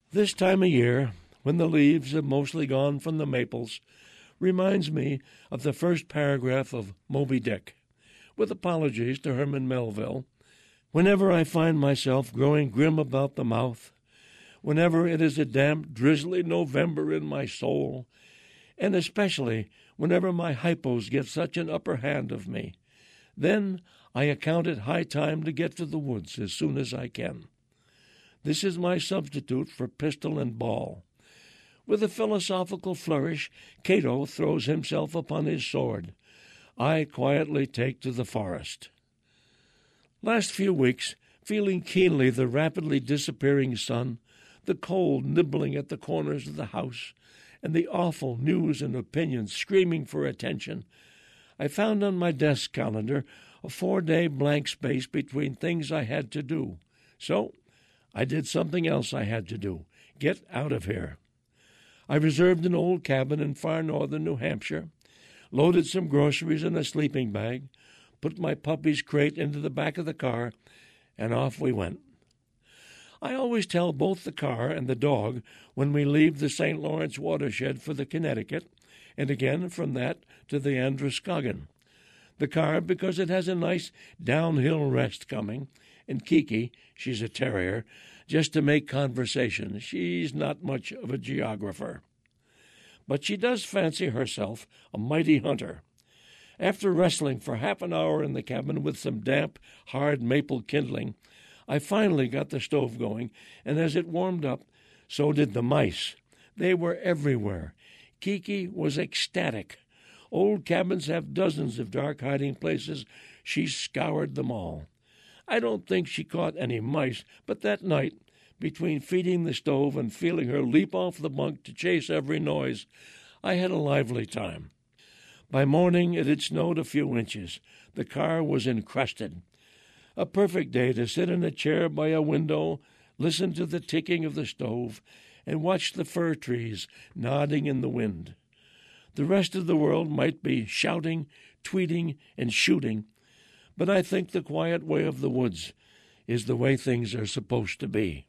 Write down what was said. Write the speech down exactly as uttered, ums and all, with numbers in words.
This time of year, when the leaves have mostly gone from the maples, reminds me of the first paragraph of Moby Dick, with apologies to Herman Melville. Whenever I find myself growing grim about the mouth, whenever it is a damp, drizzly November in my soul, and especially whenever my hypos get such an upper hand of me, then I account it high time to get to the woods as soon as I can. This is my substitute for pistol and ball. With a philosophical flourish, Cato throws himself upon his sword. I quietly take to the forest. Last few weeks, feeling keenly the rapidly disappearing sun, the cold nibbling at the corners of the house, and the awful news and opinions screaming for attention, I found on my desk calendar a four-day blank space between things I had to do. So I did something else I had to do, get out of here. I reserved an old cabin in far northern New Hampshire, loaded some groceries in a sleeping bag, put my puppy's crate into the back of the car, and off we went. I always tell both the car and the dog when we leave the Saint Lawrence watershed for the Connecticut, and again from that to the Androscoggin. The car because it has a nice downhill rest coming, and Kiki, she's a terrier, just to make conversation. She's not much of a geographer. But she does fancy herself a mighty hunter. After wrestling for half an hour in the cabin with some damp, hard maple kindling, I finally got the stove going, and as it warmed up, so did the mice. They were everywhere. Kiki was ecstatic. Old cabins have dozens of dark hiding places. She scoured them all. I don't think she caught any mice, but that night, between feeding the stove and feeling her leap off the bunk to chase every noise, I had a lively time. By morning it had snowed a few inches. The car was encrusted. A perfect day to sit in a chair by a window, listen to the ticking of the stove, and watch the fir trees nodding in the wind. The rest of the world might be shouting, tweeting, and shooting, but I think the quiet way of the woods is the way things are supposed to be.